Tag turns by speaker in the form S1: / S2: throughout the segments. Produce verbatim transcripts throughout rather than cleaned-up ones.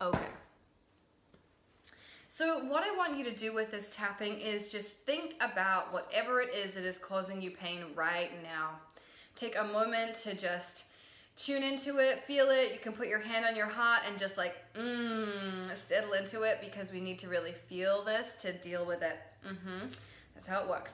S1: Okay. So what I want you to do with this tapping is just think about whatever it is that is causing you pain right now. Take a moment to just tune into it, feel it. You can put your hand on your heart and just like, mmm, settle into it, because we need to really feel this to deal with it. Mm-hmm. That's how it works.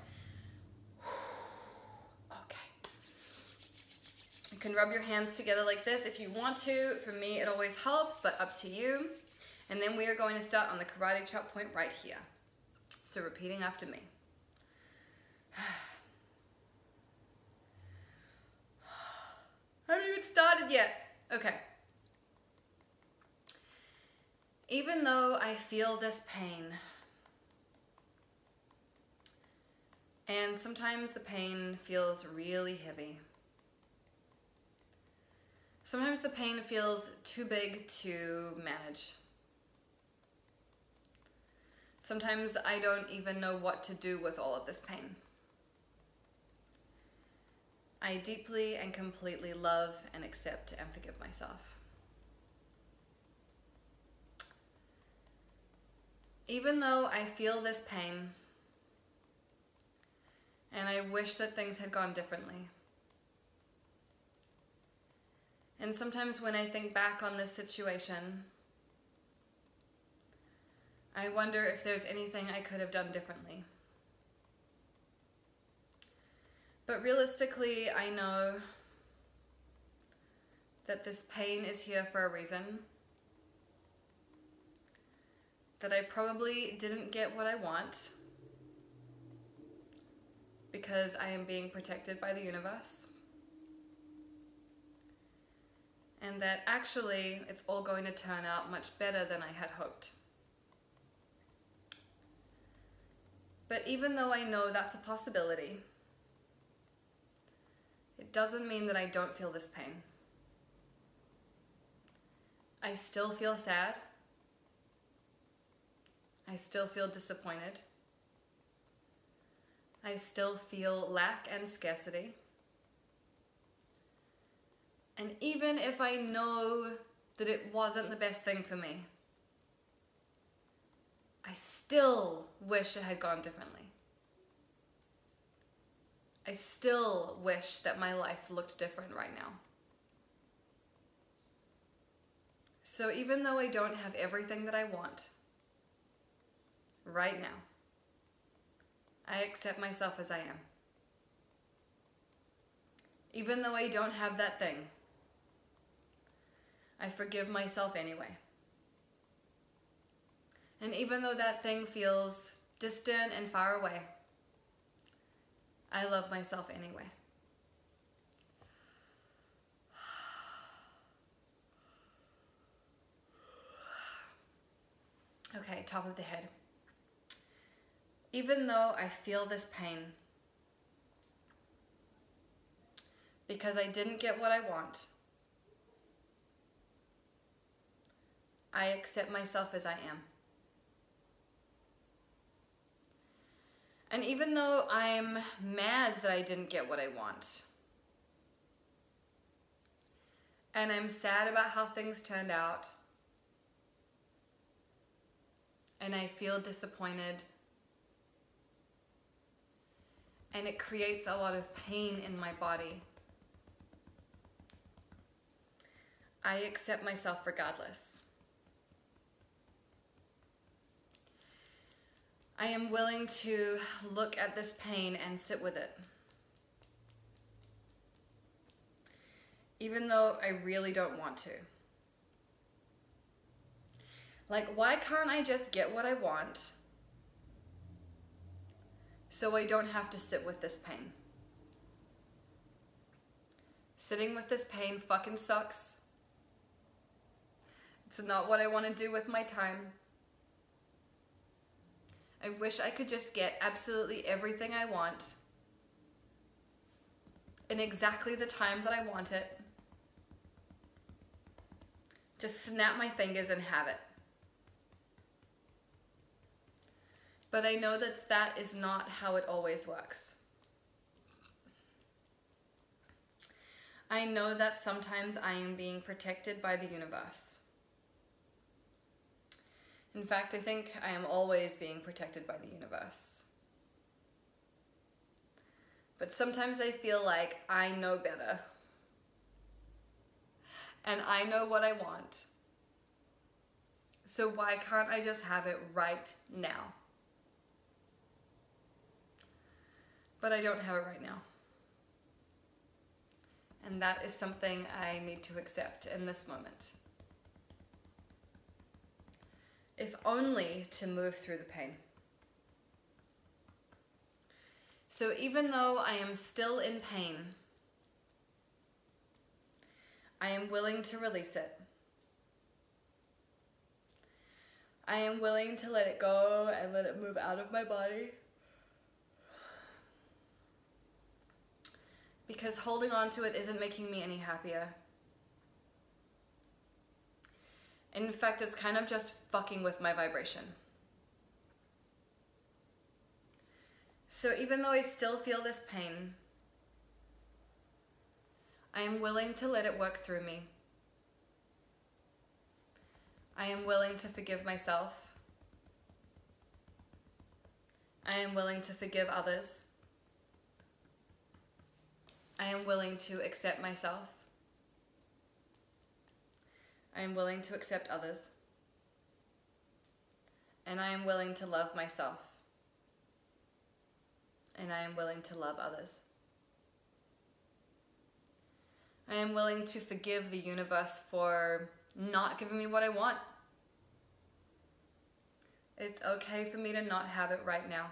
S1: Okay. You can rub your hands together like this if you want to. For me, it always helps, but up to you. And then we are going to start on the karate chop point right here. So repeating after me. I haven't even started yet. Okay. Even though I feel this pain, and sometimes the pain feels really heavy. Sometimes the pain feels too big to manage. Sometimes I don't even know what to do with all of this pain. I deeply and completely love and accept and forgive myself. Even though I feel this pain, and I wish that things had gone differently. And sometimes when I think back on this situation, I wonder if there's anything I could have done differently. But realistically, I know that this pain is here for a reason. That I probably didn't get what I want because I am being protected by the universe. And that actually it's all going to turn out much better than I had hoped. But even though I know that's a possibility, it doesn't mean that I don't feel this pain. I still feel sad. I still feel disappointed. I still feel lack and scarcity. And even if I know that it wasn't the best thing for me, I still wish it had gone differently. I still wish that my life looked different right now. So even though I don't have everything that I want right now, I accept myself as I am. Even though I don't have that thing, I forgive myself anyway. And even though that thing feels distant and far away, I love myself anyway. Okay, top of the head. Even though I feel this pain, because I didn't get what I want, I accept myself as I am. And even though I'm mad that I didn't get what I want, and I'm sad about how things turned out, and I feel disappointed, and it creates a lot of pain in my body, I accept myself regardless. I am willing to look at this pain and sit with it. Even though I really don't want to. Like, why can't I just get what I want so I don't have to sit with this pain? Sitting with this pain fucking sucks. It's not what I want to do with my time. I wish I could just get absolutely everything I want in exactly the time that I want it. Just snap my fingers and have it. But I know that that is not how it always works. I know that sometimes I am being protected by the universe. In fact, I think I am always being protected by the universe. But sometimes I feel like I know better. And I know what I want. So why can't I just have it right now? But I don't have it right now. And that is something I need to accept in this moment. If only to move through the pain. So even though I am still in pain, I am willing to release it. I am willing to let it go and let it move out of my body. Because holding on to it isn't making me any happier. In fact, it's kind of just fucking with my vibration. So even though I still feel this pain, I am willing to let it work through me. I am willing to forgive myself. I am willing to forgive others. I am willing to accept myself. I am willing to accept others. And I am willing to love myself. And I am willing to love others. I am willing to forgive the universe for not giving me what I want. It's okay for me to not have it right now.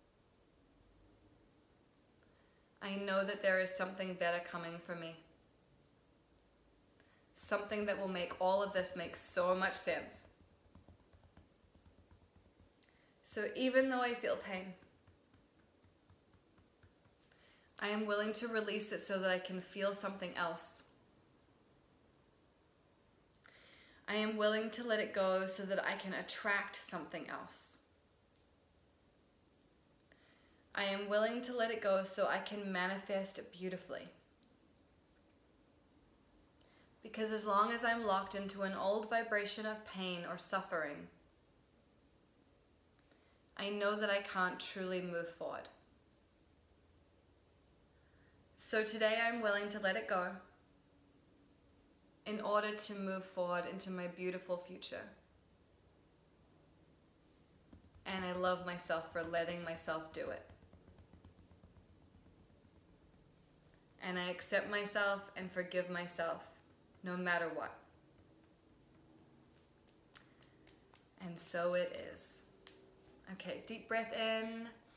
S1: I know that there is something better coming for me. Something that will make all of this make so much sense. So even though I feel pain, I am willing to release it so that I can feel something else. I am willing to let it go so that I can attract something else. I am willing to let it go so I can manifest it beautifully. Because as long as I'm locked into an old vibration of pain or suffering, I know that I can't truly move forward. So today I'm willing to let it go in order to move forward into my beautiful future. And I love myself for letting myself do it. And I accept myself and forgive myself no matter what. And so it is. Okay, deep breath in.